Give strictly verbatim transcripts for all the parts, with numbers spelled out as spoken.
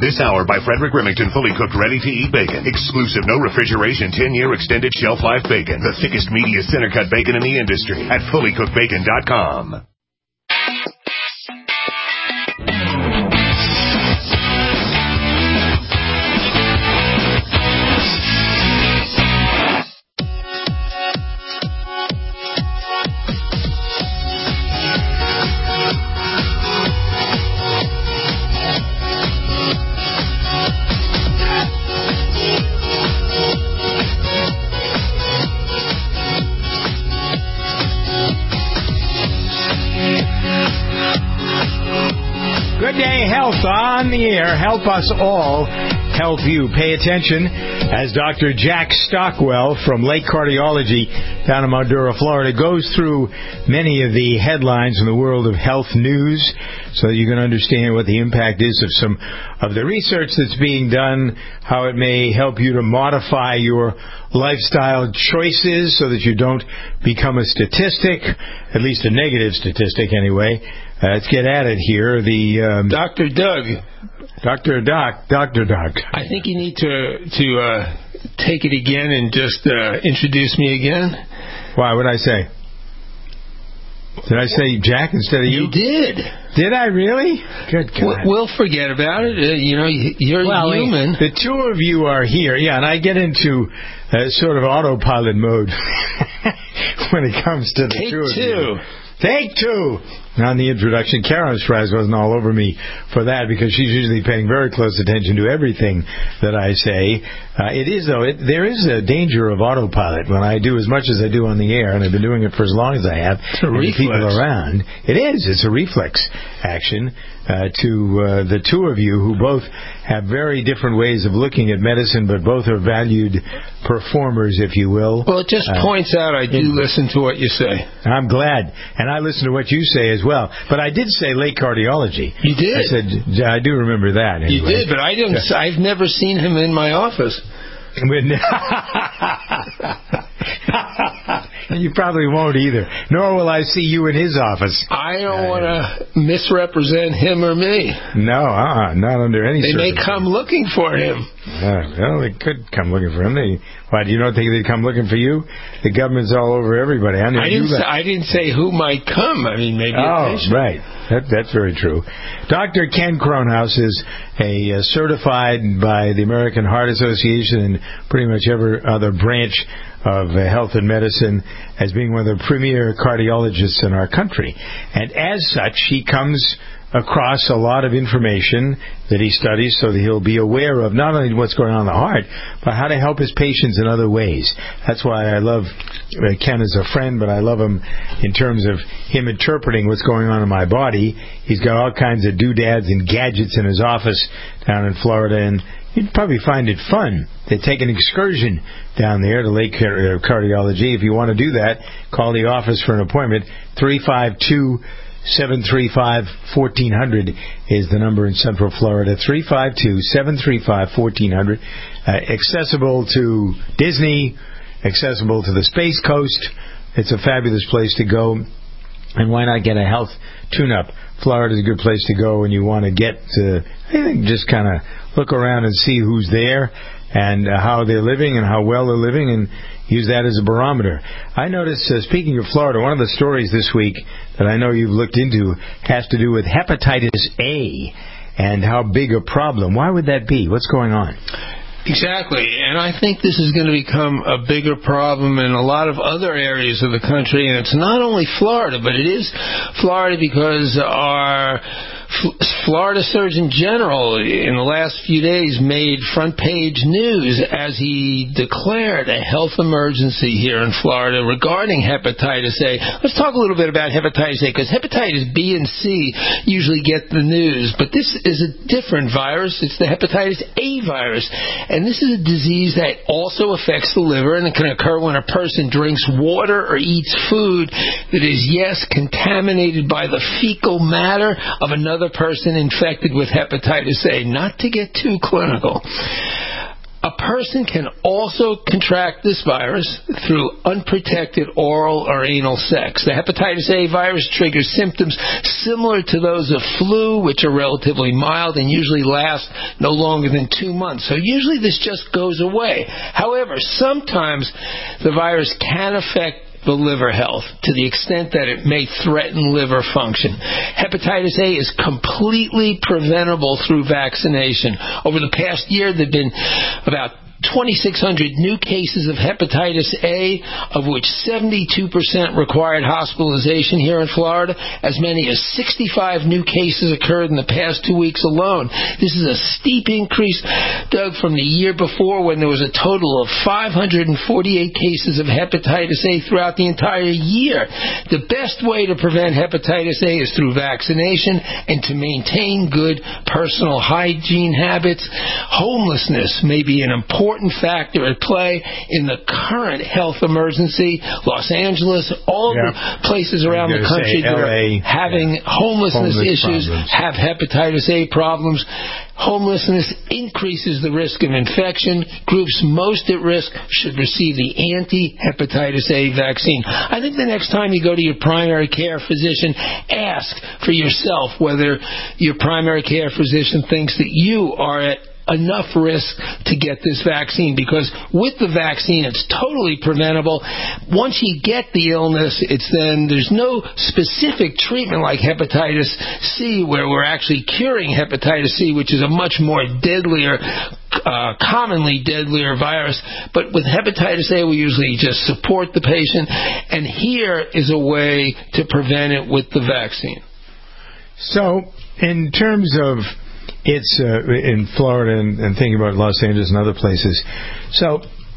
This hour by Frederick Remington, fully cooked, ready-to-eat bacon. Exclusive, no refrigeration, ten-year extended shelf life bacon. The thickest, meatiest, center-cut bacon in the industry at fully cooked bacon dot com. Good day, Health on the air. Help us all help you. Pay attention as Doctor Jack Stockwell from Lake Cardiology down in Madura, Florida, goes through many of the headlines in the world of health news so that you can understand what the impact is of some of the research that's being done, how it may help you to modify your lifestyle choices so that you don't become a statistic, at least a negative statistic anyway. Uh, let's get at it here. The um, Doctor Doug. Doctor Doc. Doctor Doc. I think you need to to uh, take it again and just uh, introduce me again. Why? What did I say? Did I say Jack instead of you? You did. Did I really? Good God. We'll forget about it. Uh, you know, you're well, human. The two of you are here. Yeah, and I get into uh, sort of autopilot mode when it comes to the Take two of two. you. Take two. On the introduction, Karen Straz wasn't all over me for that because she's usually paying very close attention to everything that I say. Uh, it is, though, it, there is a danger of autopilot when I do as much as I do on the air, and I've been doing it for as long as I have. It's a reflex. People around. It is. It's a reflex action uh, to uh, the two of you who both have very different ways of looking at medicine, but both are valued performers, if you will. Well, it just uh, points out I do it, listen to what you say. I'm glad. And I listen to what you say as well. But I did say Lake Cardiology. You did. I said, I do remember that. Anyway. You did, but I didn't. I've never seen him in my office. You probably won't either. Nor will I see you in his office. I don't uh, want to misrepresent him or me. No, uh-uh, not under any They may come looking for him. Uh, well, they could come looking for him. They, why, do you not think they'd come looking for you? The government's all over everybody. I, I didn't. Say, I didn't say who might come. I mean, maybe. Oh, a patient. Right. That, that's very true. Doctor Ken Kronhaus is a uh, certified by the American Heart Association and pretty much every other branch of uh, health and medicine as being one of the premier cardiologists in our country. And as such, he comes across a lot of information that he studies so that he'll be aware of not only what's going on in the heart, but how to help his patients in other ways. That's why I love uh, Ken as a friend, but I love him in terms of him interpreting what's going on in my body. He's got all kinds of doodads and gadgets in his office down in Florida, and you'd probably find it fun to take an excursion down there to Lake Cardiology. If you want to do that, call the office for an appointment. three five two, seven three five, one four zero zero is the number in Central Florida. three five two, seven three five, one four zero zero. Uh, accessible to Disney, accessible to the Space Coast. It's a fabulous place to go. And why not get a health tune-up? Florida's a good place to go when you want to get to, I think, just kind of look around and see who's there and uh, how they're living and how well they're living, and use that as a barometer. I noticed, uh, speaking of Florida, one of the stories this week that I know you've looked into has to do with hepatitis A and how big a problem. Why would that be? What's going on? Exactly, and I think this is going to become a bigger problem in a lot of other areas of the country, and it's not only Florida, but it is Florida because our Florida Surgeon General in the last few days made front page news as he declared a health emergency here in Florida regarding hepatitis A. Let's talk a little bit about hepatitis A, because hepatitis B and C usually get the news, but this is a different virus. It's the hepatitis A virus, and this is a disease that also affects the liver, and it can occur when a person drinks water or eats food that is, yes, contaminated by the fecal matter of another person infected with hepatitis A. Not to get too clinical. A person can also contract this virus through unprotected oral or anal sex. The hepatitis A virus triggers symptoms similar to those of flu, which are relatively mild and usually last no longer than two months. So usually this just goes away. However, sometimes the virus can affect the liver health to the extent that it may threaten liver function. Hepatitis A is completely preventable through vaccination. Over the past year, there have been about twenty-six hundred new cases of hepatitis A, of which seventy-two percent required hospitalization here in Florida. As many as sixty-five new cases occurred in the past two weeks alone. This is a steep increase, Doug, from the year before when there was a total of five hundred forty-eight cases of hepatitis A throughout the entire year. The best way to prevent hepatitis A is through vaccination and to maintain good personal hygiene habits. Homelessness may be an important factor at play in the current health emergency. Los Angeles, all yeah. the places around the country that L A, are having yeah. homelessness Homeless issues problems. have hepatitis A problems. Homelessness increases the risk of infection. Groups most at risk should receive the anti-hepatitis A vaccine. I think the next time you go to your primary care physician, ask for yourself whether your primary care physician thinks that you are at enough risk to get this vaccine, because with the vaccine it's totally preventable. Once you get the illness, it's then there's no specific treatment like hepatitis C where we're actually curing hepatitis C, which is a much more deadlier uh, commonly deadlier virus. But with hepatitis A we usually just support the patient, and here is a way to prevent it with the vaccine. So in terms of It's uh, in Florida and, and thinking about Los Angeles and other places. So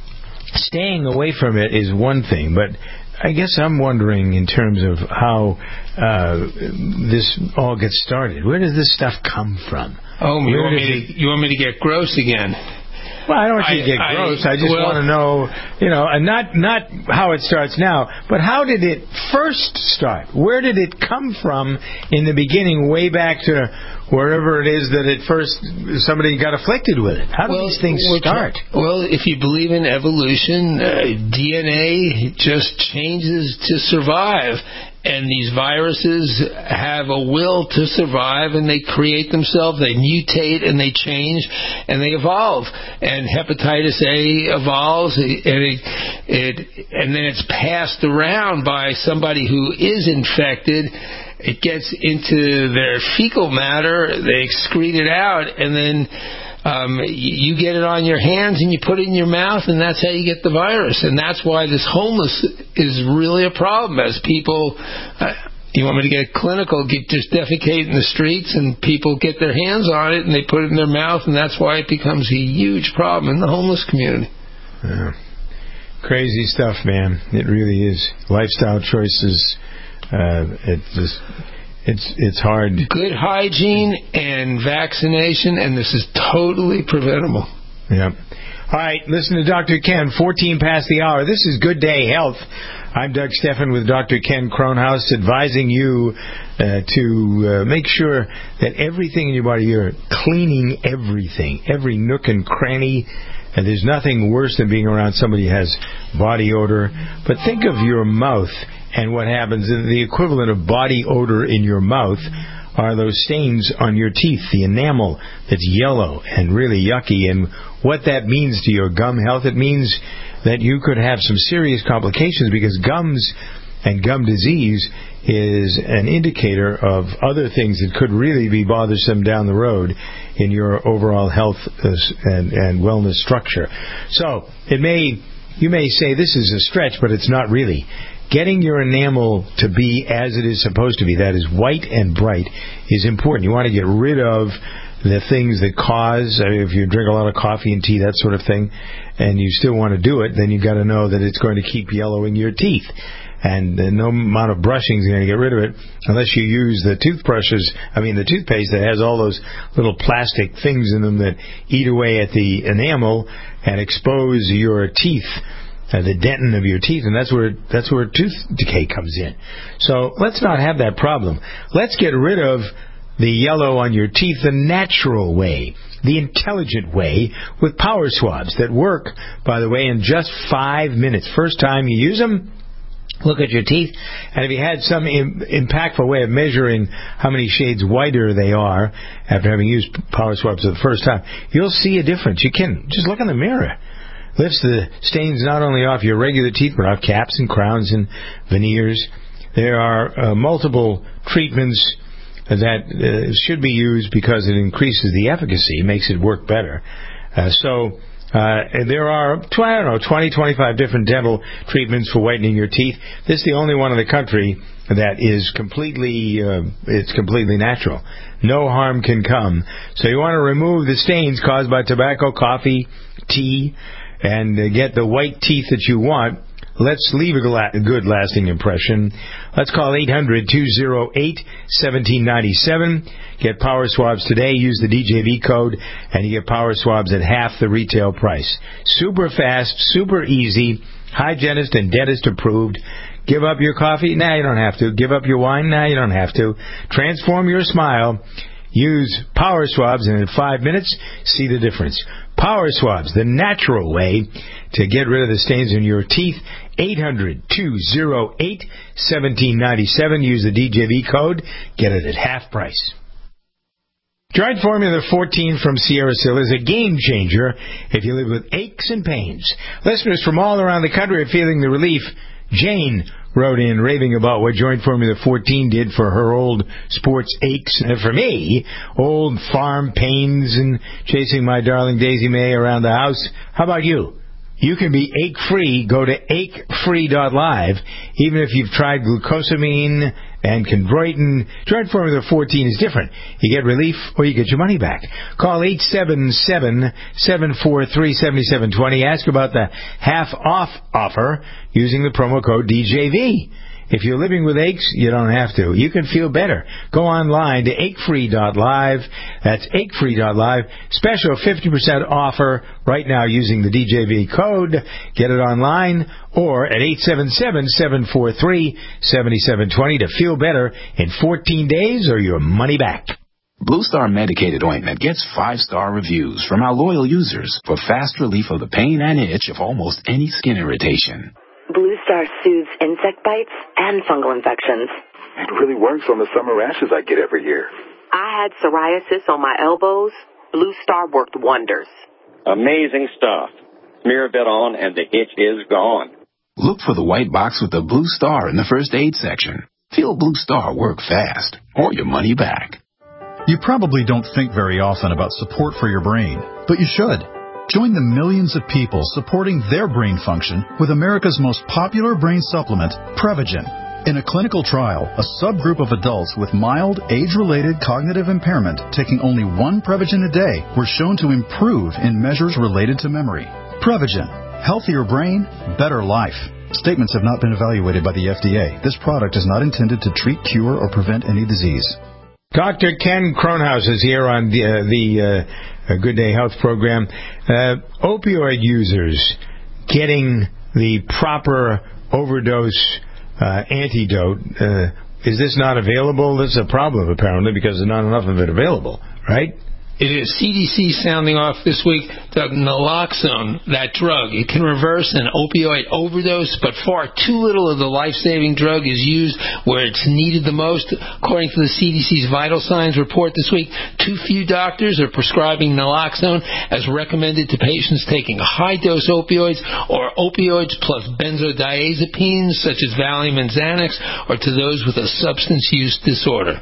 staying away from it is one thing, but I guess I'm wondering in terms of how uh, this all gets started. Where does this stuff come from? Oh, you want, me to, you want me to get gross again? Well, I don't want you to get I, gross. I, I just well, want to know, you know, and not not how it starts now, but how did it first start? Where did it come from in the beginning, way back to wherever it is that it first somebody got afflicted with it? How do well, these things start? Well, if you believe in evolution, uh, D N A just changes to survive. And these viruses have a will to survive, and they create themselves, they mutate, and they change, and they evolve. And hepatitis A evolves, and, it, it, and then it's passed around by somebody who is infected. It gets into their fecal matter, they excrete it out, and then Um, you get it on your hands and you put it in your mouth, and that's how you get the virus. And that's why this homeless is really a problem. As people, uh, you want me to get clinical, get, just defecate in the streets, and people get their hands on it and they put it in their mouth, and that's why it becomes a huge problem in the homeless community. Yeah. Crazy stuff, man. It really is. Lifestyle choices. Uh, it just... It's it's hard. Good hygiene and vaccination, and this is totally preventable. Yeah. All right, listen to Doctor Ken, fourteen past the hour. This is Good Day Health. I'm Doug Steffen with Doctor Ken Kronhaus, advising you uh, to uh, make sure that everything in your body, you're cleaning everything, every nook and cranny. And there's nothing worse than being around somebody who has body odor. But think of your mouth and what happens. The equivalent of body odor in your mouth are those stains on your teeth, the enamel that's yellow and really yucky. And what that means to your gum health, it means that you could have some serious complications, because gums and gum disease is an indicator of other things that could really be bothersome down the road in your overall health and, and wellness structure. So it may, you may say this is a stretch, but it's not really. Getting your enamel to be as it is supposed to be, that is white and bright, is important. You want to get rid of the things that cause, I mean, if you drink a lot of coffee and tea, that sort of thing, and you still want to do it, then you've got to know that it's going to keep yellowing your teeth. And uh, no amount of brushing is going to get rid of it unless you use the toothbrushes, I mean the toothpaste that has all those little plastic things in them that eat away at the enamel and expose your teeth, uh, the dentin of your teeth, and that's where that's where tooth decay comes in. So let's not have that problem. Let's get rid of the yellow on your teeth the natural way, the intelligent way, with power swabs that work, by the way, in just five minutes. First time you use them, look at your teeth, and if you had some im- impactful way of measuring how many shades whiter they are after having used power swabs for the first time, you'll see a difference. You can just look in the mirror. Lifts the stains not only off your regular teeth, but off caps and crowns and veneers. There are uh, multiple treatments that uh, should be used because it increases the efficacy, makes it work better. Uh, so uh, there are, I don't know, twenty, twenty-five different dental treatments for whitening your teeth. This is the only one in the country that is completely, uh, it's completely natural. No harm can come. So you want to remove the stains caused by tobacco, coffee, tea, and uh, get the white teeth that you want. Let's leave a, gla- a good lasting impression. Let's call eight hundred, two oh eight, one seven nine seven. Get power swabs today. Use the D J V code, and you get power swabs at half the retail price. Super fast, super easy, hygienist and dentist approved. Give up your coffee? Nah, you don't have to. Give up your wine? Nah, you don't have to. Transform your smile. Use power swabs, and in five minutes, see the difference. Power swabs, the natural way to get rid of the stains in your teeth. eight hundred, two oh eight, one seven nine seven. Use the D J V code. Get it at half price. Joint Formula fourteen from Sierra Sil is a game changer if you live with aches and pains. Listeners from all around the country are feeling the relief. Jane wrote in raving about what Joint Formula fourteen did for her old sports aches. And for me, old farm pains and chasing my darling Daisy May around the house. How about you? You can be ache-free. Go to ache free dot live. Even if you've tried glucosamine and chondroitin, Joint Formula fourteen is different. You get relief or you get your money back. Call eight seven seven, seven four three, seven seven two zero. Ask about the half-off offer using the promo code D J V. If you're living with aches, you don't have to. You can feel better. Go online to ache free dot live. That's ache free dot live. Special fifty percent offer right now using the D J V code. Get it online or at eight seven seven, seven four three, seven seven two zero to feel better in fourteen days or your money back. Blue Star Medicated Ointment gets five-star reviews from our loyal users for fast relief of the pain and itch of almost any skin irritation. Blue Star soothes insect bites and fungal infections. It really works on the summer rashes I get every year. I had psoriasis on my elbows. Blue Star worked wonders. Amazing stuff. Smear a bit on and the itch is gone. Look for the white box with the Blue Star in the first aid section. Feel Blue Star work fast or your money back. You probably don't think very often about support for your brain, but you should. Join the millions of people supporting their brain function with America's most popular brain supplement, Prevagen. In a clinical trial, a subgroup of adults with mild, age-related cognitive impairment taking only one Prevagen a day were shown to improve in measures related to memory. Prevagen. Healthier brain, better life. Statements have not been evaluated by the F D A. This product is not intended to treat, cure, or prevent any disease. Doctor Ken Kronhaus is here on the, uh, the uh, Good Day Health program. Uh, opioid users getting the proper overdose uh, antidote. Uh, is this not available? This is a problem, apparently, because there's not enough of it available, right? It is C D C sounding off this week the naloxone, that drug. It can reverse an opioid overdose, but far too little of the life-saving drug is used where it's needed the most. According to the C D C's Vital Signs report this week, too few doctors are prescribing naloxone as recommended to patients taking high-dose opioids or opioids plus benzodiazepines such as Valium and Xanax, or to those with a substance use disorder.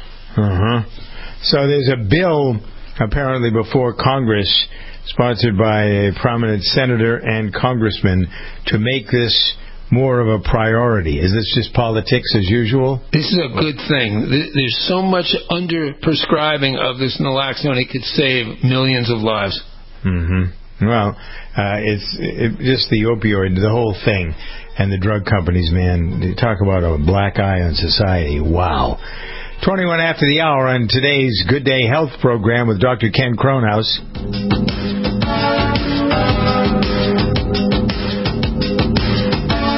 Uh-huh. So there's a bill apparently before Congress, sponsored by a prominent senator and congressman, to make this more of a priority. Is this just politics as usual? This is a good thing. There's so much under-prescribing of this naloxone, it could save millions of lives. Mm-hmm. Well, uh, it's it, just the opioid, the whole thing, and the drug companies, man, they talk about a black eye on society. Wow. twenty-one after the hour on today's Good Day Health program with Doctor Ken Kronhaus.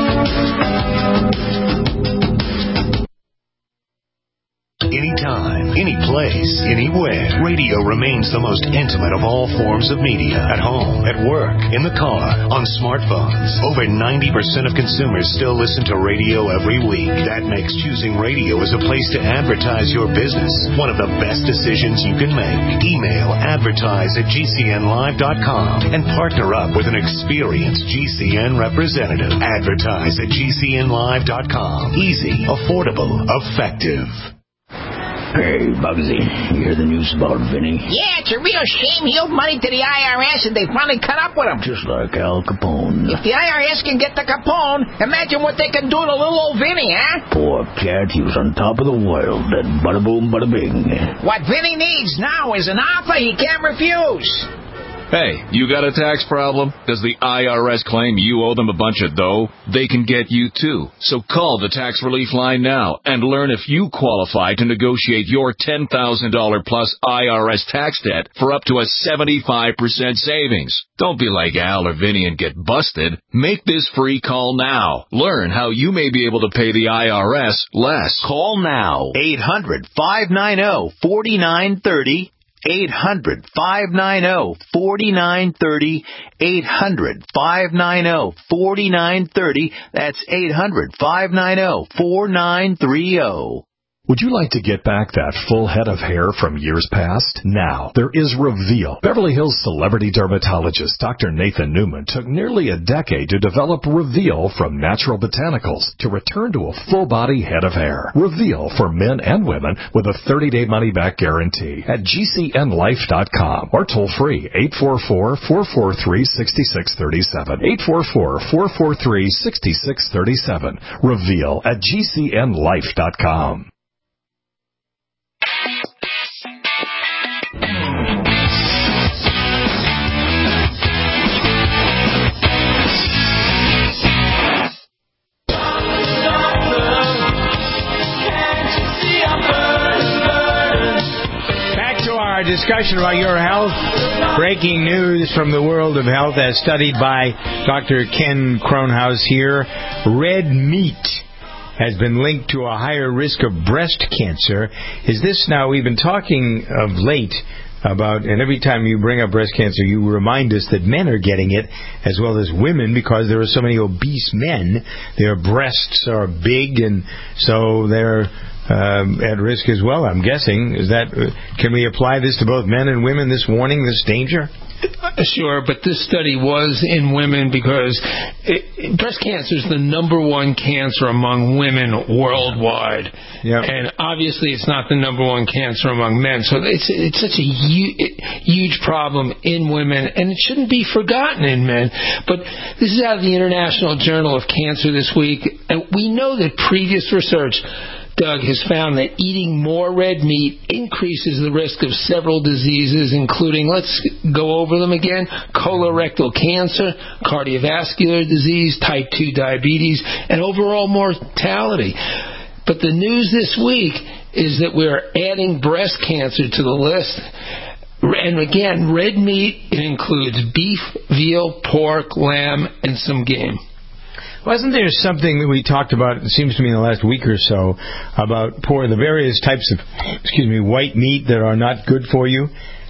Anytime, any place. place, anywhere. Radio remains the most intimate of all forms of media. At home, at work, in the car, on smartphones. Over ninety percent of consumers still listen to radio every week. That makes choosing radio as a place to advertise your business one of the best decisions you can make. Email advertise at G C N live dot com and partner up with an experienced G C N representative. Advertise at G C N live dot com. Easy, affordable, effective. Hey, Bugsy, you hear the news about Vinny? Yeah, it's a real shame he owed money to the I R S and they finally cut up with him. Just like Al Capone. If the I R S can get to Capone, imagine what they can do to little old Vinny, huh? Poor cat, he was on top of the world, then bada boom, bada bing. What Vinny needs now is an offer he can't refuse. Hey, you got a tax problem? Does the I R S claim you owe them a bunch of dough? They can get you too. So call the Tax Relief Line now and learn if you qualify to negotiate your ten thousand dollars plus I R S tax debt for up to a seventy-five percent savings. Don't be like Al or Vinny and get busted. Make this free call now. Learn how you may be able to pay the I R S less. Call now. eight hundred, five nine zero, four nine three zero. eight hundred, five nine zero, four nine three zero. eight hundred, five nine zero, four nine three zero. That's eight hundred, five nine zero, four nine three zero. Would you like to get back that full head of hair from years past? Now, there is Reveal. Beverly Hills celebrity dermatologist Doctor Nathan Newman took nearly a decade to develop Reveal from natural botanicals to return to a full-body head of hair. Reveal for men and women with a thirty-day money-back guarantee at G C N life dot com or toll-free eight four four, four four three, six six three seven. eight four four, four four three, six six three seven. Reveal at G C N life dot com. Our discussion about your health. Breaking news from the world of health as studied by Doctor Ken Kronhaus here. Red meat has been linked to a higher risk of breast cancer. Is this now, we've been talking of late about, and every time you bring up breast cancer, you remind us that men are getting it as well as women because there are so many obese men. Their breasts are big, and so they're Um, at risk as well, I'm guessing. Is that? Uh, can we apply this to both men and women, this warning, this danger? Sure, but this study was in women because it, breast cancer is the number one cancer among women worldwide. Yep. And obviously it's not the number one cancer among men. So it's, it's such a hu- huge problem in women, and it shouldn't be forgotten in men. But this is out of the International Journal of Cancer this week. And we know that previous research, Doug, has found that eating more red meat increases the risk of several diseases, including, let's go over them again, colorectal cancer, cardiovascular disease, type two diabetes, and overall mortality. But the news this week is that we're adding breast cancer to the list. And again, red meat, it includes beef, veal, pork, lamb, and some game. Wasn't there something that we talked about, it seems to me, in the last week or so, about poor, the various types of, excuse me, white meat that are not good for you?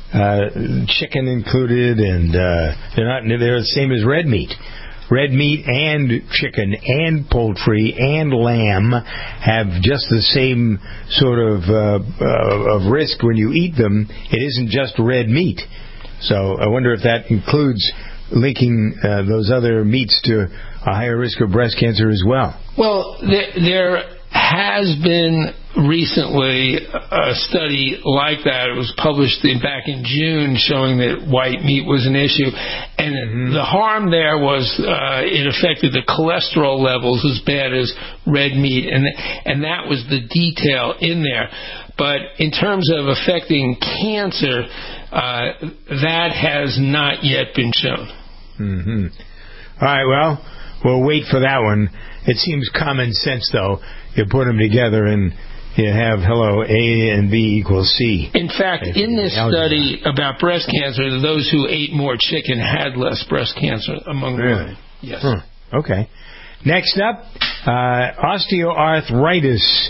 Uh, chicken included, and uh, they're not, they're the same as red meat. Red meat and chicken and poultry and lamb have just the same sort of uh, uh, of risk when you eat them. It isn't just red meat. So I wonder if that includes linking uh, those other meats to a higher risk of breast cancer as well. Well, there, there has been recently a study like that. It was published in, back in June showing that white meat was an issue. And mm-hmm. the harm there was uh, it affected the cholesterol levels as bad as red meat. And, and that was the detail in there. But in terms of affecting cancer, uh, that has not yet been shown. Mm-hmm. All right, well, we'll wait for that one. It seems common sense, though. You put them together and you have, hello, A and B equals C. In fact, in this study about breast cancer, those who ate more chicken had less breast cancer among really? women. Yes. Huh. Okay. Next up, uh, osteoarthritis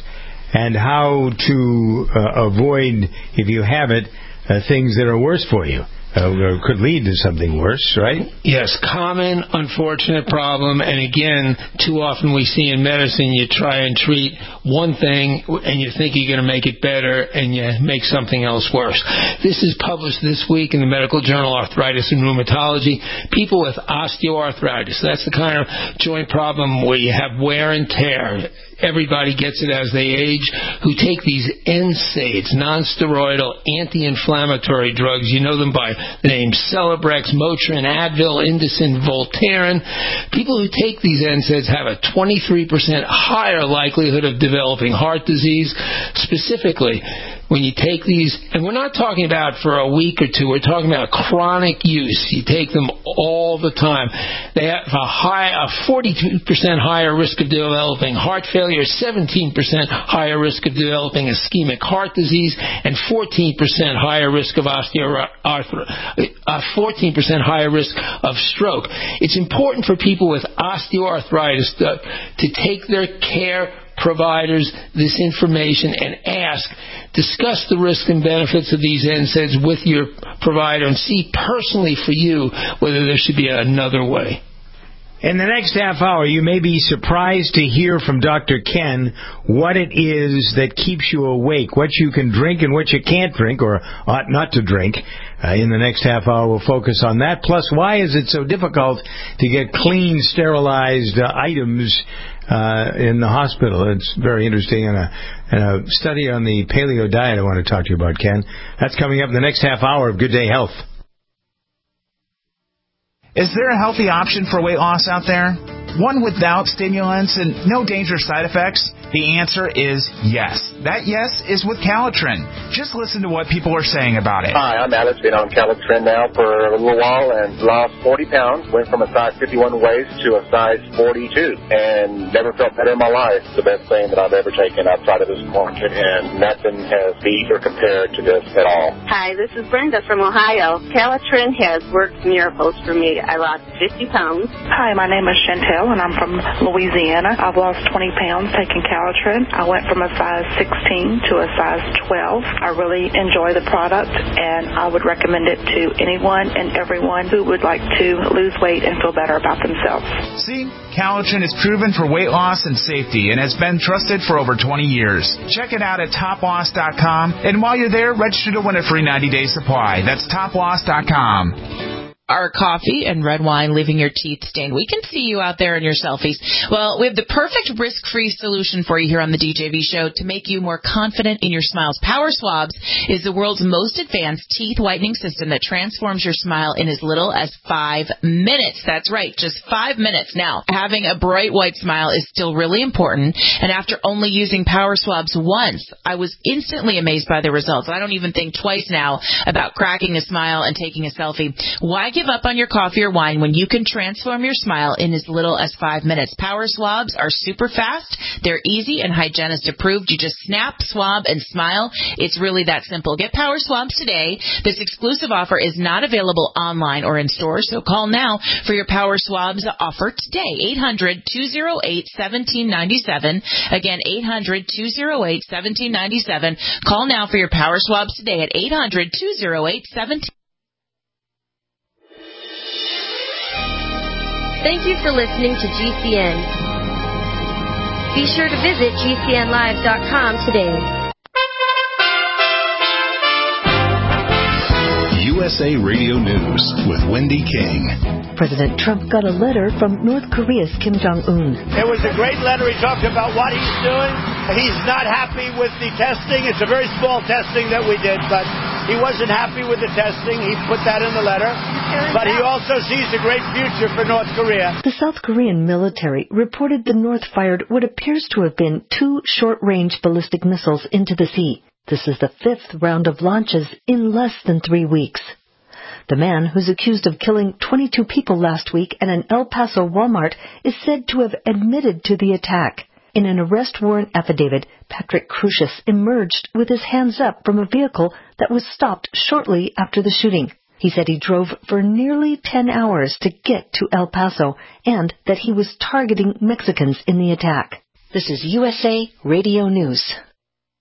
and how to uh, avoid, if you have it, uh, things that are worse for you. Uh, or could lead to something worse, right? Yes, common, unfortunate problem. And again, too often we see in medicine you try and treat one thing and you think you're going to make it better and you make something else worse. This is published this week in the medical journal Arthritis and Rheumatology. People with osteoarthritis, that's the kind of joint problem where you have wear and tear. Everybody gets it as they age, who take these N SAIDs, non-steroidal anti-inflammatory drugs. You know them by the names Celebrex, Motrin, Advil, Indocin, Voltaren. People who take these N SAIDs have a twenty-three percent higher likelihood of developing heart disease. Specifically, when you take these, and we're not talking about for a week or two, we're talking about chronic use. You take them all the time. They have a high, a forty-two percent higher risk of developing heart failure, seventeen percent higher risk of developing ischemic heart disease, and fourteen percent higher risk of osteoarthritis, uh, fourteen percent higher risk of stroke. It's important for people with osteoarthritis to, to take their care providers this information and ask, discuss the risks and benefits of these N SAIDs with your provider and see personally for you whether there should be another way. In the next half hour, you may be surprised to hear from Doctor Ken what it is that keeps you awake, what you can drink and what you can't drink or ought not to drink. Uh, in the next half hour, we'll focus on that. Plus, why is it so difficult to get clean, sterilized uh, items uh, in the hospital? It's very interesting. And a, and a study on the paleo diet I want to talk to you about, Ken. That's coming up in the next half hour of Good Day Health. Is there a healthy option for weight loss out there? One without stimulants and no dangerous side effects? The answer is yes. That yes is with Calitrin. Just listen to what people are saying about it. Hi, I'm Alex. Been on Calitrin now for a little while and lost forty pounds. Went from a size fifty-one waist to a size forty-two and never felt better in my life. It's the best thing that I've ever taken outside of this market, and nothing has beat or compared to this at all. Hi, this is Brenda from Ohio. Calitrin has worked miracles for me. I lost fifty pounds. Hi, my name is Chantel, and I'm from Louisiana. I've lost twenty pounds taking Calitrin. I went from a size sixteen to a size twelve. I really enjoy the product, and I would recommend it to anyone and everyone who would like to lose weight and feel better about themselves. See, Calitrin is proven for weight loss and safety and has been trusted for over twenty years. Check it out at top loss dot com, and while you're there, register to win a free ninety day supply. That's top loss dot com. Are coffee and red wine leaving your teeth stained? We can see you out there in your selfies. Well, we have the perfect risk-free solution for you here on the D J V Show to make you more confident in your smiles. Power Swabs is the world's most advanced teeth whitening system that transforms your smile in as little as five minutes. That's right, just five minutes. Now, having a bright white smile is still really important, and after only using Power Swabs once, I was instantly amazed by the results. I don't even think twice now about cracking a smile and taking a selfie. Why give up on your coffee or wine when you can transform your smile in as little as five minutes? Power Swabs are super fast. They're easy and hygienist approved. You just snap, swab, and smile. It's really that simple. Get Power Swabs today. This exclusive offer is not available online or in stores, so call now for your Power Swabs offer today. eight hundred, two oh eight, one seven nine seven. Again, eight hundred, two oh eight, one seven nine seven. Call now for your Power Swabs today at eight hundred, two oh eight, one seven nine seven. Thank you for listening to G C N. Be sure to visit G C N live dot com today. U S A Radio News with Wendy King. President Trump got a letter from North Korea's Kim Jong-un. It was a great letter. He talked about what he's doing. He's not happy with the testing. It's a very small testing that we did, but he wasn't happy with the testing. He put that in the letter. But he also sees a great future for North Korea. The South Korean military reported the North fired what appears to have been two short-range ballistic missiles into the sea. This is the fifth round of launches in less than three weeks. The man who's accused of killing twenty-two people last week at an El Paso Walmart is said to have admitted to the attack. In an arrest warrant affidavit, Patrick Crucius emerged with his hands up from a vehicle that was stopped shortly after the shooting. He said he drove for nearly ten hours to get to El Paso and that he was targeting Mexicans in the attack. This is U S A Radio News.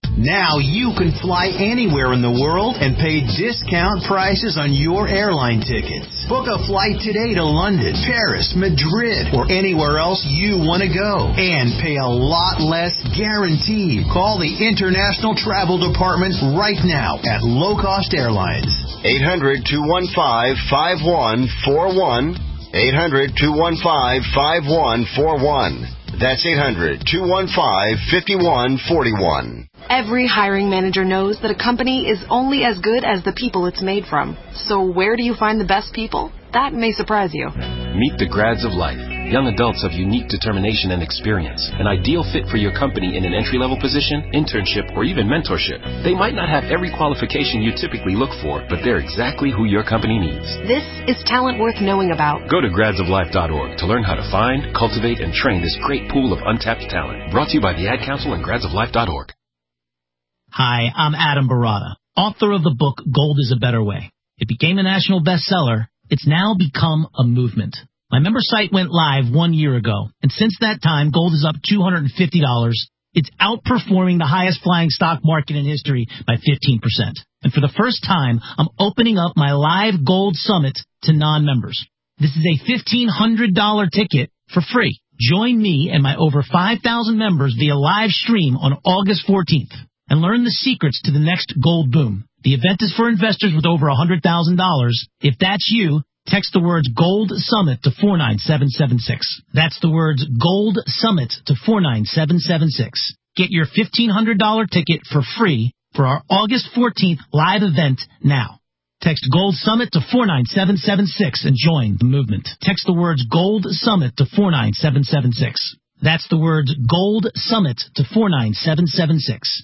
Now you can fly anywhere in the world and pay discount prices on your airline tickets. Book a flight today to London, Paris, Madrid, or anywhere else you want to go. And pay a lot less guaranteed. Call the International Travel Department right now at Low Cost Airlines. eight hundred, two one five, five one four one. eight hundred, two one five, five one four one. That's eight hundred, two one five, five one four one. Every hiring manager knows that a company is only as good as the people it's made from. So where do you find the best people? That may surprise you. Meet the grads of life. Young adults of unique determination and experience. An ideal fit for your company in an entry-level position, internship, or even mentorship. They might not have every qualification you typically look for, but they're exactly who your company needs. This is talent worth knowing about. Go to grads of life dot org to learn how to find, cultivate, and train this great pool of untapped talent. Brought to you by the Ad Council and grads of life dot org. Hi, I'm Adam Barada, author of the book Gold is a Better Way. It became a national bestseller. It's now become a movement. My member site went live one year ago, and since that time, gold is up two hundred fifty dollars. It's outperforming the highest flying stock market in history by fifteen percent. And for the first time, I'm opening up my live gold summit to non-members. This is a fifteen hundred dollars ticket for free. Join me and my over five thousand members via live stream on August fourteenth and learn the secrets to the next gold boom. The event is for investors with over one hundred thousand dollars. If that's you, text the words Gold Summit to four nine seven seven six. That's the words Gold Summit to four nine seven seven six. Get your fifteen hundred dollars ticket for free for our August fourteenth live event now. Text Gold Summit to four nine seven seven six and join the movement. Text the words Gold Summit to four nine seven seven six. That's the words Gold Summit to four nine seven seven six.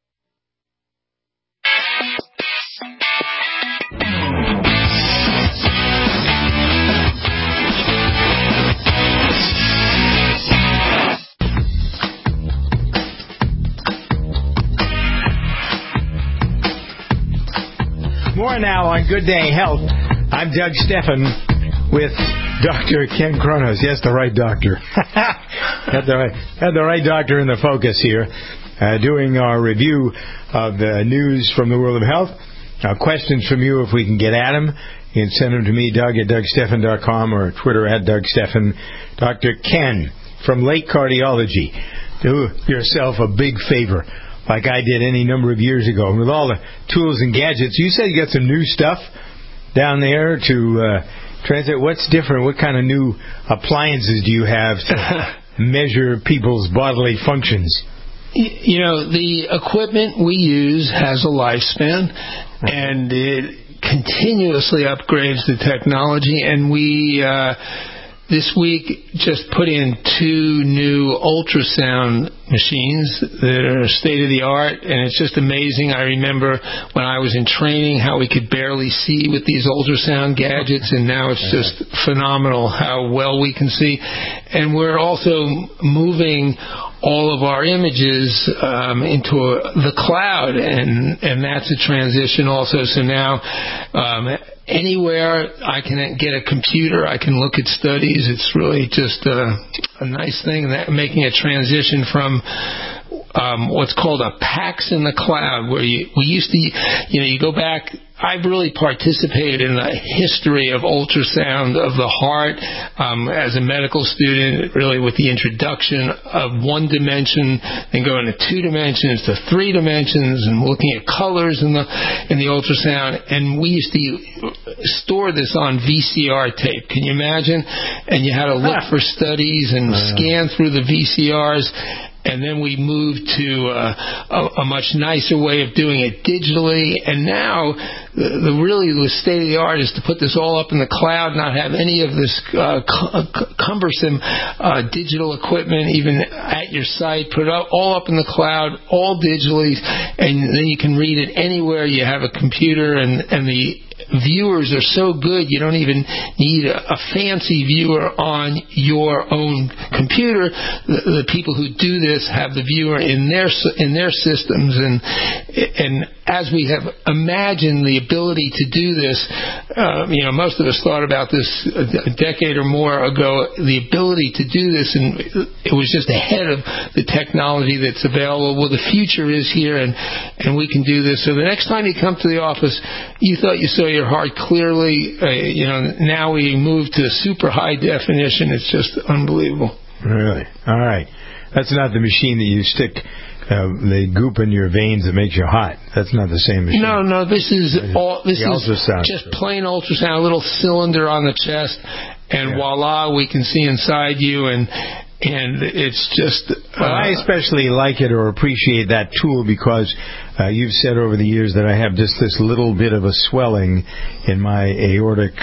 More now on Good Day Health. I'm Doug Stephan with Doctor Ken Kronos. Yes, the right doctor. had, the right, had the right doctor in the focus here, uh, doing our review of the news from the world of health. Uh, questions from you, if we can get at them. You can send them to me, Doug, at Doug Stephan dot com, or Twitter at Doug Stephan. Doctor Ken from Lake Cardiology, do yourself a big favor, like I did any number of years ago. With all the tools and gadgets, you said you got some new stuff down there to uh, translate. What's different? What kind of new appliances do you have to measure people's bodily functions? You know, the equipment we use has a lifespan, and it continuously upgrades the technology, and we... Uh, This week, just put in two new ultrasound machines that are state-of-the-art, and it's just amazing. I remember when I was in training how we could barely see with these ultrasound gadgets, and now it's just phenomenal how well we can see. And we're also moving all of our images um, into a, the cloud, and, and that's a transition also. So now... Um, Anywhere I can get a computer, I can look at studies. It's really just a, a nice thing, that making a transition from um, what's called a PACS in the cloud, where you, we used to, you know, you go back. I've really participated in the history of ultrasound of the heart um, as a medical student, really with the introduction of one dimension and going to two dimensions to three dimensions and looking at colors in the in the ultrasound. And we used to store this on V C R tape. Can you imagine? And you had to look for studies and scan through the V C Rs. And then we moved to uh, a, a much nicer way of doing it digitally. And now, the, the really the state of the art is to put this all up in the cloud, not have any of this uh, c- cumbersome uh, digital equipment even at your site. Put it all up in the cloud, all digitally, and then you can read it anywhere. You have a computer, and, and the viewers are so good you don't even need a, a fancy viewer on your own computer. The, the people who do this have the viewer in their in their systems, and and as we have imagined the ability to do this, uh, you know, most of us thought about this a decade or more ago, the ability to do this, and it was just ahead of the technology that's available. Well, the future is here, and, and we can do this. So the next time you come to the office, you thought you saw your heart clearly. Uh, you know, now we move to super high definition. It's just unbelievable. Really? All right. That's not the machine that you stick uh, the goop in your veins that makes you hot. That's not the same machine. No, no. This is all. This the is ultrasound. just plain ultrasound. A little cylinder on the chest, and yeah. voila, we can see inside you, and and it's just. Uh, well, I especially like it or appreciate that tool because uh, you've said over the years that I have just this little bit of a swelling in my aortic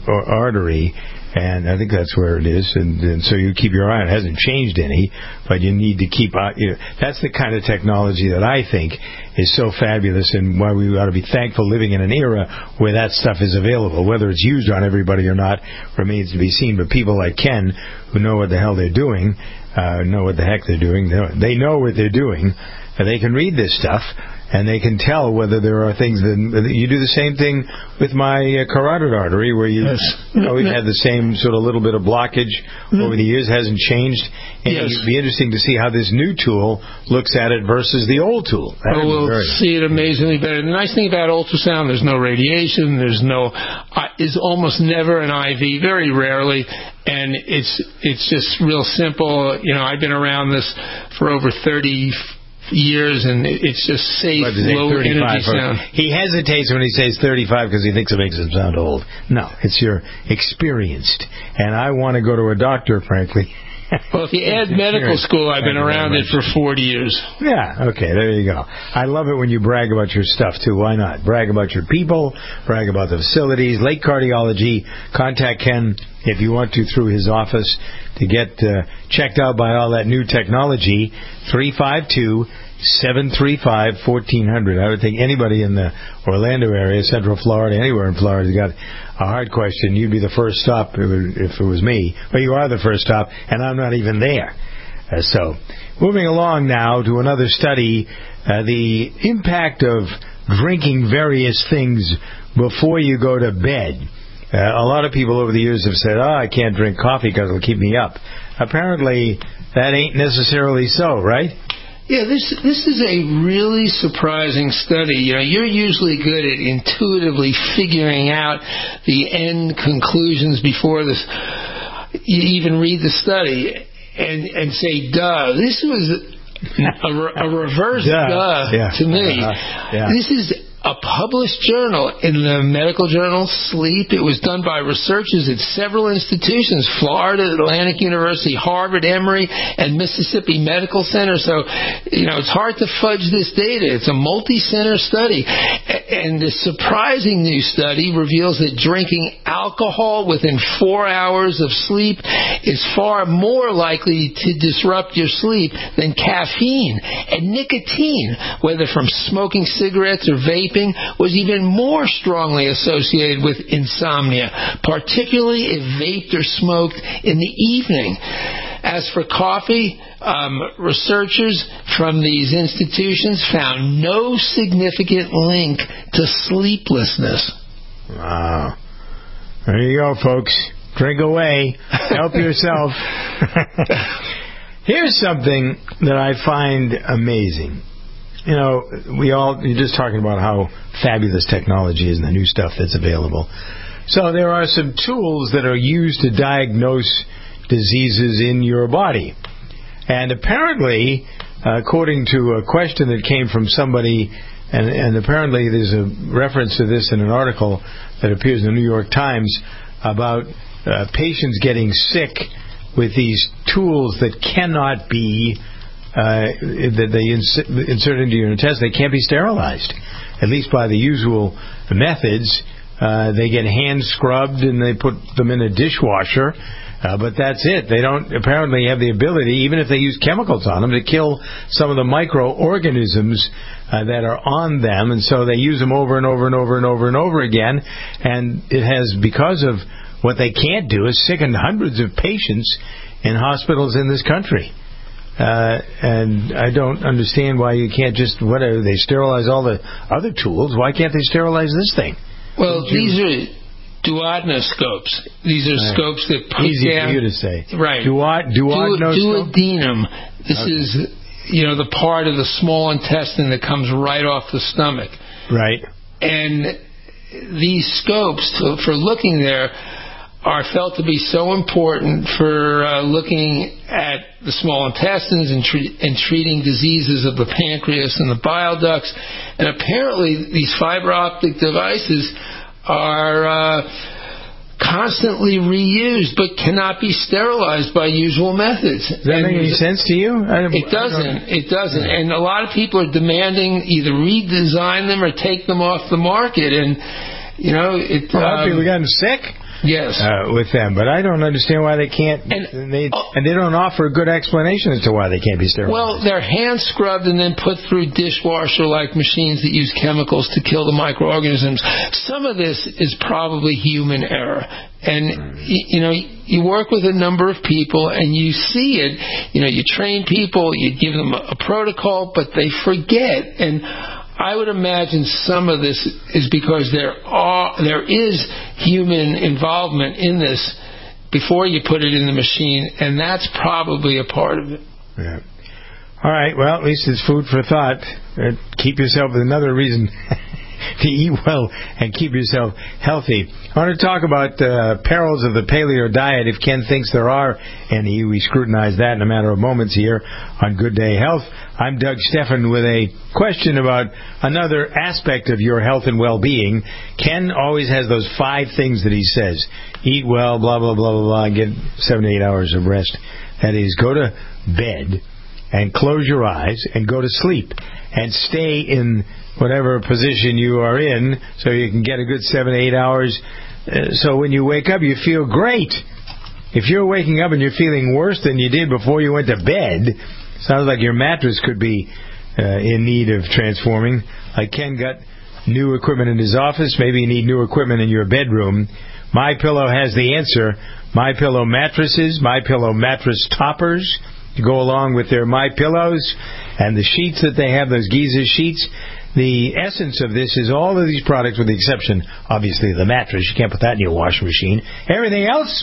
artery. And I think that's where it is, and, and so you keep your eye on it. It hasn't changed any, but you need to keep on. You know, that's the kind of technology that I think is so fabulous, and why we ought to be thankful living in an era where that stuff is available. Whether it's used on everybody or not remains to be seen, but people like Ken, who know what the hell they're doing, uh, know what the heck they're doing, they know what they're doing, and they can read this stuff, and they can tell whether there are things that you do the same thing with my uh, carotid artery, where you, yes. you know, we've had the same sort of little bit of blockage mm-hmm. over the years, hasn't changed, and yes. it'd be interesting to see how this new tool looks at it versus the old tool. Well, we'll very... see it amazingly better. The nice thing about ultrasound, there's no radiation, there's no, uh, is almost never an I V, very rarely. And it's it's just real simple. You know, I've been around this for over thirty years, and it's just safe, low energy sound. He hesitates when he says thirty-five because he thinks it makes him sound old. No, it's you're experienced. And I want to go to a doctor, frankly. Well, if you add medical school, I've been around it for forty years. Yeah, okay, there you go. I love it when you brag about your stuff, too. Why not? Brag about your people, brag about the facilities, Lake Cardiology. Contact Ken if you want to through his office to get uh, checked out by all that new technology. three five two, seven three five, one four zero zero. I would think anybody in the Orlando area, Central Florida, anywhere in Florida, has got a hard question. You'd be the first stop if it was me. But you are the first stop, and I'm not even there. Uh, so, moving along now to another study, uh, the impact of drinking various things before you go to bed. Uh, a lot of people over the years have said, oh, I can't drink coffee because it'll keep me up. Apparently, that ain't necessarily so, right? Yeah, this this is a really surprising study. You know, you're usually good at intuitively figuring out the end conclusions before this, you even read the study and and say, duh. This was a, a reverse duh, duh yeah. to me. Uh-huh. Yeah. This is a published journal in the medical journal Sleep. It was done by researchers at several institutions, Florida Atlantic University, Harvard, Emory, and Mississippi Medical Center. So, you know, it's hard to fudge this data. It's a multi-center study. And the surprising new study reveals that drinking alcohol within four hours of sleep is far more likely to disrupt your sleep than caffeine. And nicotine, whether from smoking cigarettes or vaping, was even more strongly associated with insomnia, particularly if vaped or smoked in the evening. As for coffee, um, researchers from these institutions found no significant link to sleeplessness. Wow. There you go, folks. Drink away. Help yourself. Here's something that I find amazing. You know, we all, you're just talking about how fabulous technology is and the new stuff that's available. So there are some tools that are used to diagnose diseases in your body. And apparently, uh, according to a question that came from somebody, and, and apparently there's a reference to this in an article that appears in the New York Times about uh, patients getting sick with these tools that cannot be Uh, that they ins- insert into your intestine. They can't be sterilized, at least by the usual methods. Uh, they get hand scrubbed and they put them in a dishwasher, uh, but that's it. They don't apparently have the ability, even if they use chemicals on them, to kill some of the microorganisms uh, that are on them, and so they use them over and over and over and over and over again, and it has, because of what they can't do, has sickened hundreds of patients in hospitals in this country. Uh, and I don't understand why you can't just, whatever, they sterilize all the other tools. Why can't they sterilize this thing? Well, these are duodenoscopes. These are right. scopes that put Easy down... for you to say. Right. Duod, duodenoscope? Duodenum. This okay. is, you know, the part of the small intestine that comes right off the stomach. Right. And these scopes, for looking there, are felt to be so important for uh, looking at the small intestines and, tre- and treating diseases of the pancreas and the bile ducts. And apparently these fiber optic devices are uh, constantly reused but cannot be sterilized by usual methods. Does that and make any sense to you? I, it doesn't. It doesn't. And a lot of people are demanding either redesign them or take them off the market. And, you know, it... Well, a lot of um, people gotten sick. Yes, uh, with them, but I don't understand why they can't. And, and they uh, and they don't offer a good explanation as to why they can't be sterilized. Well, they're hand scrubbed and then put through dishwasher-like machines that use chemicals to kill the microorganisms. Some of this is probably human error, and mm. y- you know you work with a number of people and you see it. You know, you train people, you give them a, a protocol, but they forget. And I would imagine some of this is because there are there is human involvement in this before you put it in the machine, and that's probably a part of it. Yeah. All right. Well, at least it's food for thought. Uh, keep yourself with another reason to eat well and keep yourself healthy. I want to talk about uh, perils of the paleo diet. If Ken thinks there are any, we scrutinize that in a matter of moments here on Good Day Health. I'm Doug Steffen with a question about another aspect of your health and well-being. Ken always has those five things that he says. Eat well, blah, blah, blah, blah, blah, and get seven to eight hours of rest. That is, go to bed and close your eyes and go to sleep and stay in whatever position you are in so you can get a good seven, eight hours. Uh, so when you wake up, you feel great. If you're waking up and you're feeling worse than you did before you went to bed, sounds like your mattress could be uh, in need of transforming. Like Ken got new equipment in his office. Maybe you need new equipment in your bedroom. MyPillow has the answer. MyPillow mattresses, MyPillow mattress toppers go along with their MyPillows and the sheets that they have, those Giza sheets. The essence of this is all of these products, with the exception, obviously, of the mattress. You can't put that in your washing machine. Everything else,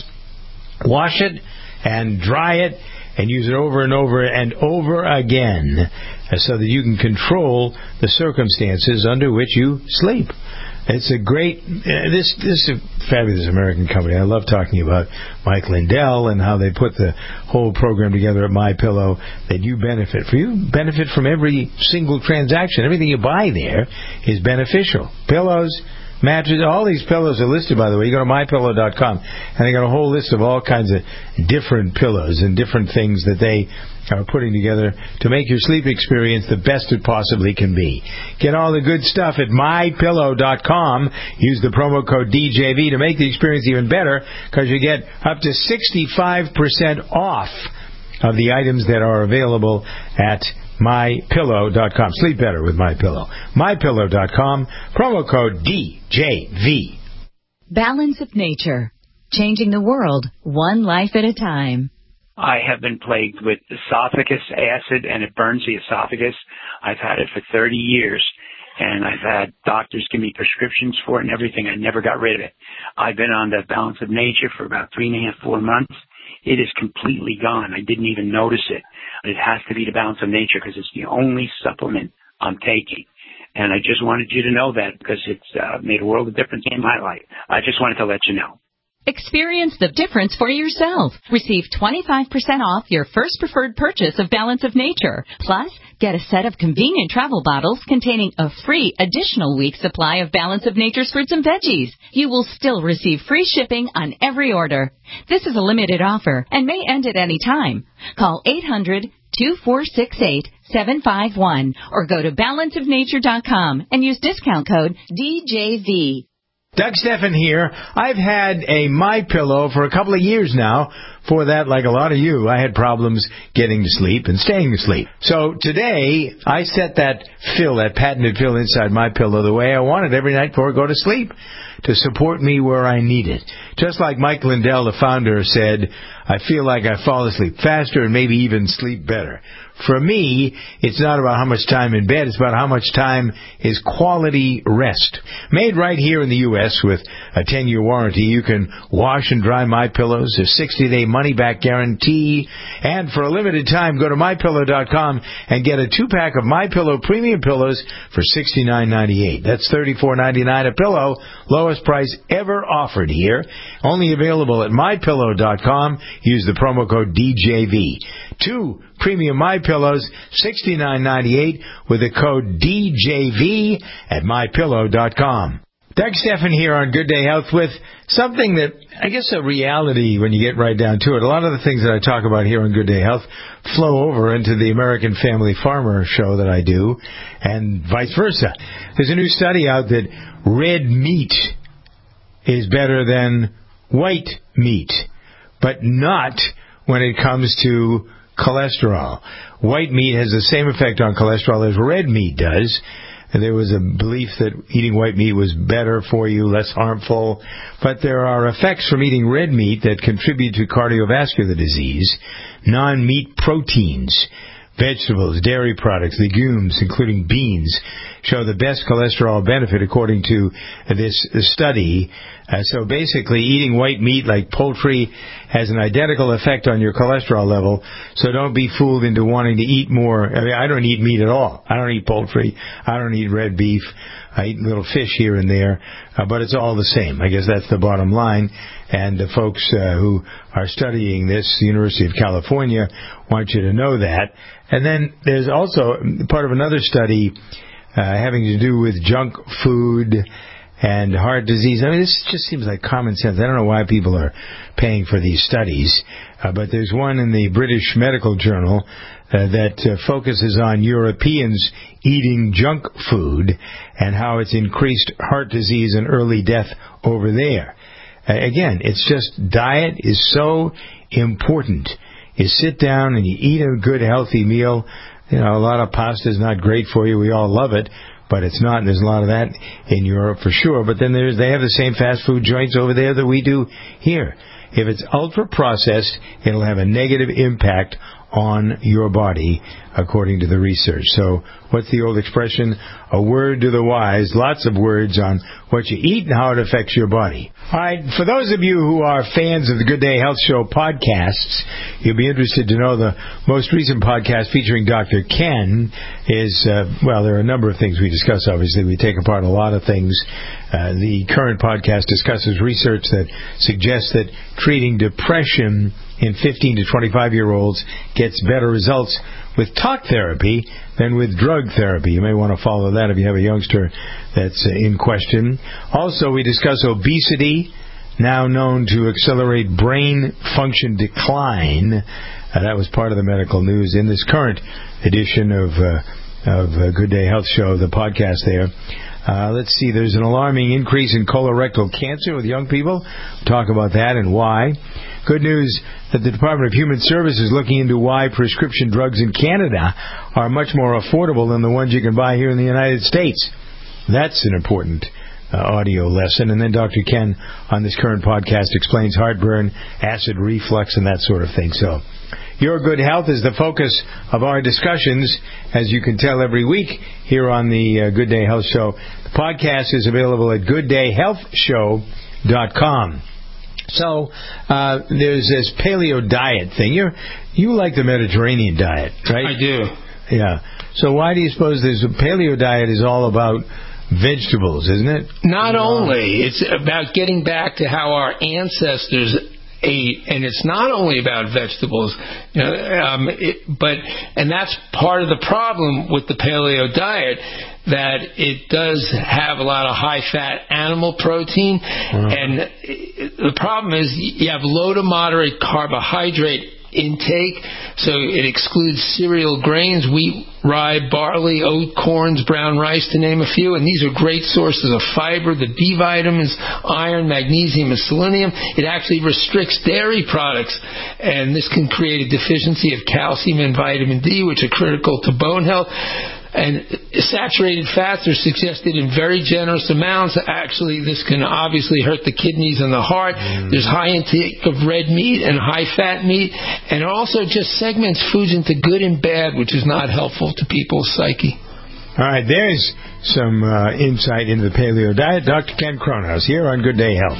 wash it and dry it and use it over and over and over again so that you can control the circumstances under which you sleep. It's a great, uh, this this is a fabulous American company. I love talking about Mike Lindell and how they put the whole program together at MyPillow that you benefit from. You benefit from every single transaction. Everything you buy there is beneficial. Pillows, mattresses, all these pillows are listed, by the way. You go to my pillow dot com, and they got a whole list of all kinds of different pillows and different things that they are putting together to make your sleep experience the best it possibly can be. Get all the good stuff at my pillow dot com. Use the promo code D J V to make the experience even better, because you get up to sixty-five percent off of the items that are available at my pillow dot com. Sleep better with MyPillow. my pillow dot com, promo code D J V. Balance of Nature. Changing the world, one life at a time. I have been plagued with esophagus acid, and it burns the esophagus. I've had it for thirty years, and I've had doctors give me prescriptions for it and everything. I never got rid of it. I've been on the Balance of Nature for about three and a half, four months. It is completely gone. I didn't even notice it. It has to be the Balance of Nature because it's the only supplement I'm taking. And I just wanted you to know that because it's uh, made a world of difference in my life. I just wanted to let you know. Experience the difference for yourself. Receive twenty-five percent off your first preferred purchase of Balance of Nature. Plus, get a set of convenient travel bottles containing a free additional week supply of Balance of Nature's fruits and veggies. You will still receive free shipping on every order. This is a limited offer and may end at any time. Call eight hundred, two four six eight, seven five one or go to balance of nature dot com and use discount code D J V. Doug Steffen here. I've had a MyPillow for a couple of years now. For that, like a lot of you, I had problems getting to sleep and staying asleep. So today, I set that fill, that patented fill inside MyPillow the way I want it every night before I go to sleep, to support me where I need it. Just like Mike Lindell, the founder, said, I feel like I fall asleep faster and maybe even sleep better. For me, it's not about how much time in bed, it's about how much time is quality rest. Made right here in the U S with a ten-year warranty, you can wash and dry My Pillows, a sixty-day money-back guarantee, and for a limited time, go to my pillow dot com and get a two-pack of My Pillow premium pillows for sixty-nine ninety-eight. That's thirty-four ninety-nine a pillow, lowest price ever offered here. Only available at my pillow dot com. Use the promo code D J V. Two premium My Pillows, sixty-nine ninety-eight with the code D J V at my pillow dot com. Doug Stephan here on Good Day Health with something that, I guess, a reality when you get right down to it. A lot of the things that I talk about here on Good Day Health flow over into the American Family Farmer show that I do, and vice versa. There's a new study out that red meat is better than white meat, but not when it comes to cholesterol. White meat has the same effect on cholesterol as red meat does. And there was a belief that eating white meat was better for you, less harmful. But there are effects from eating red meat that contribute to cardiovascular disease. Non-meat proteins, vegetables, dairy products, legumes, including beans, show the best cholesterol benefit according to this study. Uh, so basically, eating white meat like poultry has an identical effect on your cholesterol level, so don't be fooled into wanting to eat more. I mean, I don't eat meat at all. I don't eat poultry. I don't eat red beef. I eat little fish here and there, uh, but it's all the same. I guess that's the bottom line. And the folks uh, who are studying this, the University of California, want you to know that. And then there's also part of another study uh, having to do with junk food and heart disease. I mean, this just seems like common sense. I don't know why people are paying for these studies, uh, but there's one in the British Medical Journal uh, that uh, focuses on Europeans eating junk food and how it's increased heart disease and early death over there. Uh, again, it's just diet is so important. You sit down and you eat a good, healthy meal. You know, a lot of pasta is not great for you. We all love it. But it's not, and there's a lot of that in Europe for sure. But then there's, they have the same fast food joints over there that we do here. If it's ultra-processed, it'll have a negative impact on your body, according to the research. So what's the old expression? A word to the wise. Lots of words on what you eat and how it affects your body. All right, for those of you who are fans of the Good Day Health Show podcasts, you'll be interested to know the most recent podcast featuring Doctor Ken is, uh, well, there are a number of things we discuss, obviously. We take apart a lot of things. Uh, the current podcast discusses research that suggests that treating depression in fifteen to twenty-five-year-olds gets better results with talk therapy than with drug therapy. You may want to follow that if you have a youngster that's uh, in question. Also, we discuss obesity, now known to accelerate brain function decline. Uh, that was part of the medical news in this current edition of, uh, of uh, Good Day Health Show, the podcast there. Uh, let's see, there's an alarming increase in colorectal cancer with young people. We'll talk about that and why. Good news that the Department of Human Services is looking into why prescription drugs in Canada are much more affordable than the ones you can buy here in the United States. That's an important uh, audio lesson. And then Doctor Ken on this current podcast explains heartburn, acid reflux, and that sort of thing. So your good health is the focus of our discussions, as you can tell every week here on the uh, Good Day Health Show. The podcast is available at good day health show dot com. So uh, there's this paleo diet thing. You you like the Mediterranean diet, right? I do. Yeah. So why do you suppose this paleo diet is all about vegetables, isn't it? Not only. It's about getting back to how our ancestors ate, and it's not only about vegetables, you know, um, it, but and that's part of the problem with the paleo diet, that it does have a lot of high-fat animal protein, mm-hmm. and it, the problem is you have low to moderate carbohydrate intake, so it excludes cereal grains, wheat, rye, barley, oat, corns, brown rice, to name a few, and these are great sources of fiber, the B vitamins, iron, magnesium, and selenium. It actually restricts dairy products, and this can create a deficiency of calcium and vitamin D, which are critical to bone health. And saturated fats are suggested in very generous amounts. Actually, this can obviously hurt the kidneys and the heart. Mm. There's high intake of red meat and high-fat meat. And it also just segments foods into good and bad, which is not helpful to people's psyche. All right, there's some uh, insight into the paleo diet. Doctor Ken Kronhaus here on Good Day Health.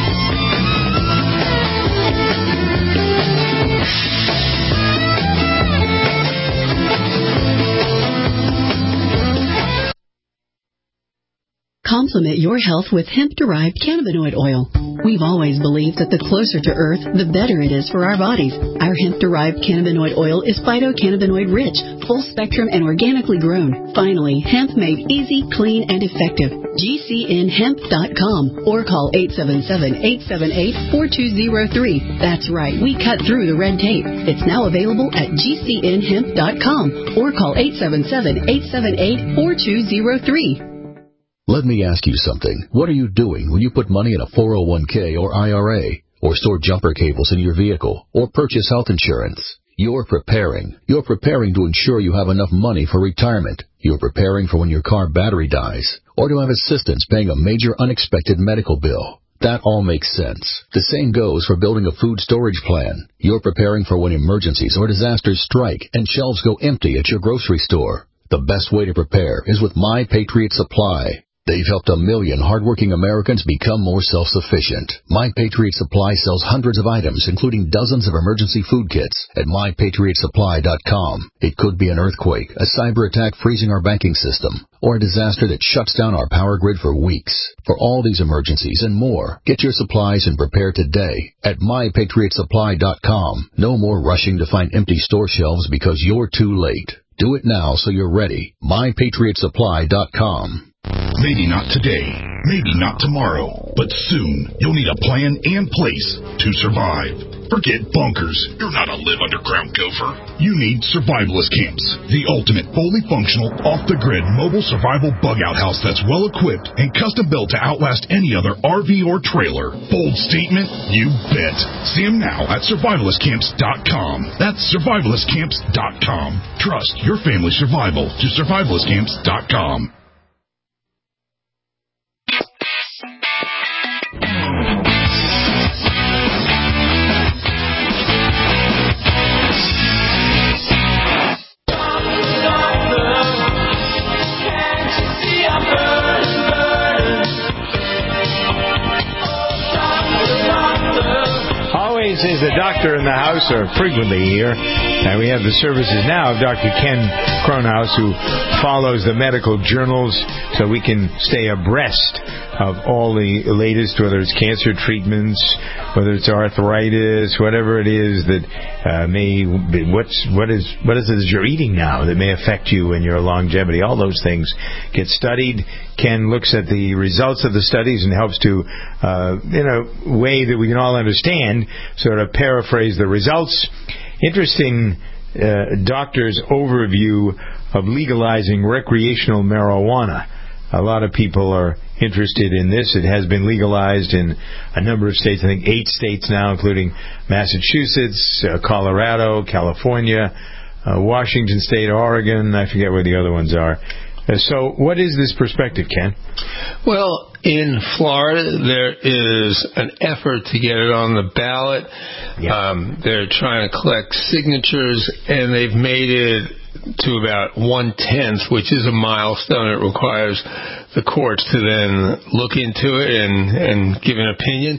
Complement your health with hemp-derived cannabinoid oil. We've always believed that the closer to Earth, the better it is for our bodies. Our hemp-derived cannabinoid oil is phytocannabinoid-rich, full-spectrum, and organically grown. Finally, hemp made easy, clean, and effective. G C N hemp dot com or call eight seven seven, eight seven eight, four two zero three. That's right, we cut through the red tape. It's now available at G C N hemp dot com or call eight seven seven, eight seven eight, four two zero three. Let me ask you something. What are you doing when you put money in a four oh one k or I R A, or store jumper cables in your vehicle, or purchase health insurance? You're preparing. You're preparing to ensure you have enough money for retirement. You're preparing for when your car battery dies, or to have assistance paying a major unexpected medical bill. That all makes sense. The same goes for building a food storage plan. You're preparing for when emergencies or disasters strike and shelves go empty at your grocery store. The best way to prepare is with My Patriot Supply. They've helped a million hardworking Americans become more self-sufficient. My Patriot Supply sells hundreds of items, including dozens of emergency food kits, at my patriot supply dot com. It could be an earthquake, a cyber attack freezing our banking system, or a disaster that shuts down our power grid for weeks. For all these emergencies and more, get your supplies and prepare today at my patriot supply dot com. No more rushing to find empty store shelves because you're too late. Do it now so you're ready. my patriot supply dot com. Maybe not today, maybe not tomorrow, but soon you'll need a plan and place to survive. Forget bunkers. You're not a live underground gopher. You need Survivalist Camps, the ultimate fully functional, off-the-grid mobile survival bug-out house that's well-equipped and custom-built to outlast any other R V or trailer. Bold statement? You bet. See them now at survivalist camps dot com. That's survivalist camps dot com. Trust your family's survival to survivalist camps dot com. Is the doctor in the house are frequently here, and we have the services now of Doctor Ken Kronhaus, who follows the medical journals so we can stay abreast of all the latest, whether it's cancer treatments, whether it's arthritis, whatever it is that uh, may be, what's what is what is it that you're eating now that may affect you and your longevity. All those things get studied. Ken looks at the results of the studies and helps to, uh, in a way that we can all understand, sort of paraphrase the results. Interesting uh, doctor's overview of legalizing recreational marijuana. A lot of people are interested in this. It has been legalized in a number of states, I think eight states now, including Massachusetts, uh, Colorado, California, uh, Washington State, Oregon. I forget where the other ones are. Uh, so what is this perspective, Ken? Well, in Florida, there is an effort to get it on the ballot. Yeah. Um, they're trying to collect signatures, and they've made it to about one-tenth, which is a milestone. It requires the courts to then look into it and, and give an opinion.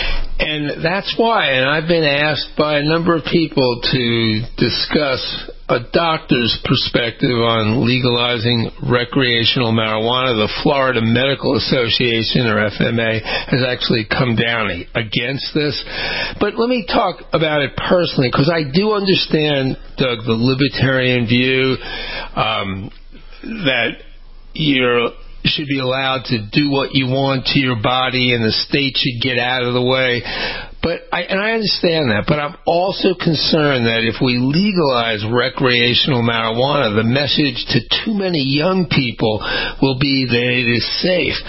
And that's why, and I've been asked by a number of people to discuss a doctor's perspective on legalizing recreational marijuana. The Florida Medical Association, or F M A, has actually come down against this. But let me talk about it personally, because I do understand, Doug, the libertarian view um, that you're should be allowed to do what you want to your body and the state should get out of the way. But I, and I understand that, but I'm also concerned that if we legalize recreational marijuana, the message to too many young people will be that it is safe.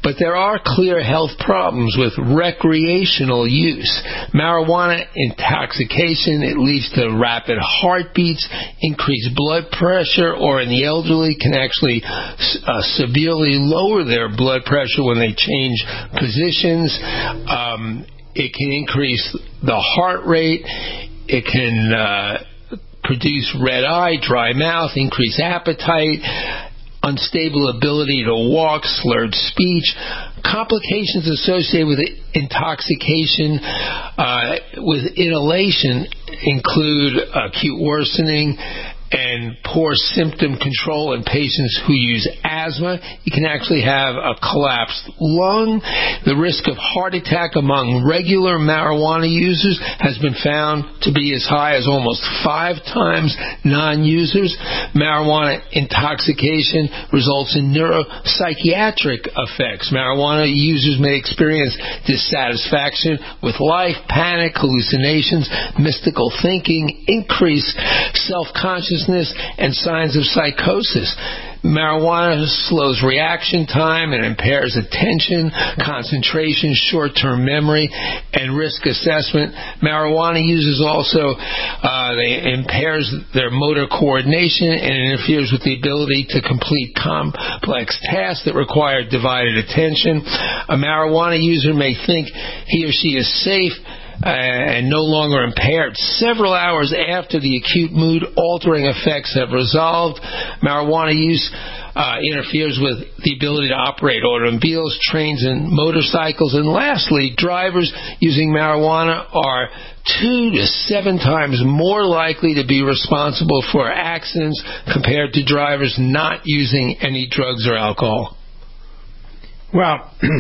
But there are clear health problems with recreational use. Marijuana intoxication, it leads to rapid heartbeats, increased blood pressure, or in the elderly can actually uh, severely lower their blood pressure when they change positions. Um, it can increase the heart rate. It can uh, produce red eye, dry mouth, increase appetite, unstable ability to walk, slurred speech. Complications associated with intoxication uh, with inhalation include acute worsening and poor symptom control in patients who use asthma. You can actually have a collapsed lung. The risk of heart attack among regular marijuana users has been found to be as high as almost five times non-users. Marijuana intoxication results in neuropsychiatric effects. Marijuana users may experience dissatisfaction with life, panic, hallucinations, mystical thinking, increased self-consciousness, and signs of psychosis. Marijuana slows reaction time and impairs attention, concentration, short-term memory, and risk assessment. Marijuana users also uh, they impairs their motor coordination and interferes with the ability to complete complex tasks that require divided attention. A marijuana user may think he or she is safe Uh, and no longer impaired several hours after the acute mood-altering effects have resolved. Marijuana use uh, interferes with the ability to operate automobiles, trains, and motorcycles. And lastly, drivers using marijuana are two to seven times more likely to be responsible for accidents compared to drivers not using any drugs or alcohol. Well,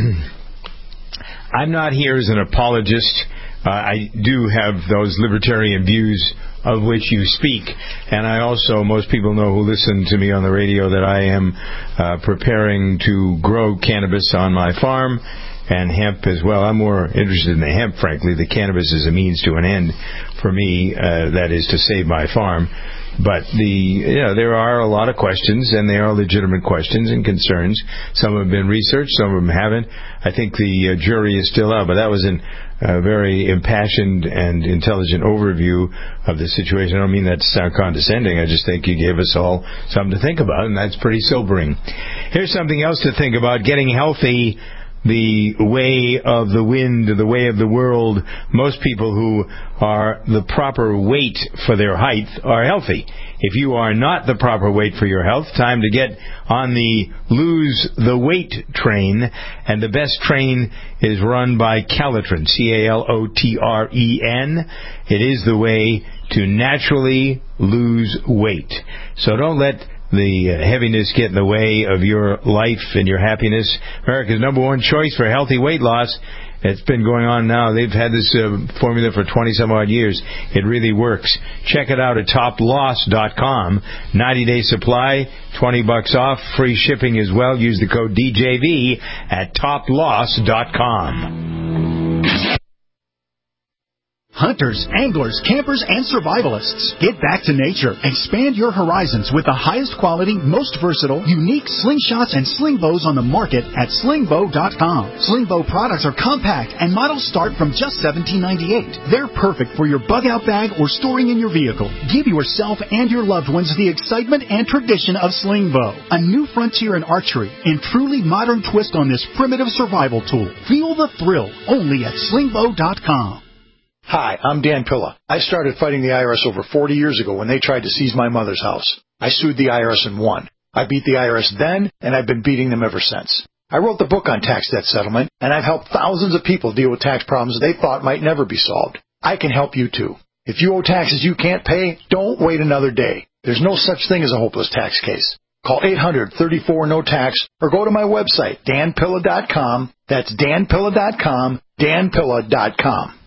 I'm not here as an apologist. Uh, I do have those libertarian views of which you speak, and I also, most people know who listen to me on the radio, that I am uh, preparing to grow cannabis on my farm, and hemp as well. I'm more interested in the hemp, frankly. The cannabis is a means to an end for me, uh, that is to save my farm. But the you know, there are a lot of questions, and they are legitimate questions and concerns. Some have been researched, some of them haven't. I think the uh, jury is still out, but that was an a very impassioned and intelligent overview of the situation. I don't mean that to sound condescending. I just think you gave us all something to think about, and that's pretty sobering. Here's something else to think about: getting healthy. The way of the wind, the way of the world. Most people who are the proper weight for their height are healthy. If you are not the proper weight for your health, time to get on the lose the weight train. And the best train is run by Calitrin, C A L O T R E N. It is the way to naturally lose weight. So don't let the heaviness get in the way of your life and your happiness. America's number one choice for healthy weight loss. It's been going on now. They've had this uh, formula for twenty-some-odd years. It really works. Check it out at top loss dot com. ninety-day supply, twenty bucks off, free shipping as well. Use the code D J V at top loss dot com. Hunters, anglers, campers, and survivalists. Get back to nature. Expand your horizons with the highest quality, most versatile, unique slingshots and sling bows on the market at sling bow dot com. Sling bow products are compact and models start from just seventeen ninety-eight. They're perfect for your bug out bag or storing in your vehicle. Give yourself and your loved ones the excitement and tradition of sling bow. A new frontier in archery and truly modern twist on this primitive survival tool. Feel the thrill only at sling bow dot com. Hi, I'm Dan Pilla. I started fighting the I R S over forty years ago when they tried to seize my mother's house. I sued the I R S and won. I beat the I R S then, and I've been beating them ever since. I wrote the book on tax debt settlement, and I've helped thousands of people deal with tax problems they thought might never be solved. I can help you too. If you owe taxes you can't pay, don't wait another day. There's no such thing as a hopeless tax case. Call eight hundred, thirty-four, no tax or go to my website, dan pilla dot com. That's dan pilla dot com, dan pilla dot com.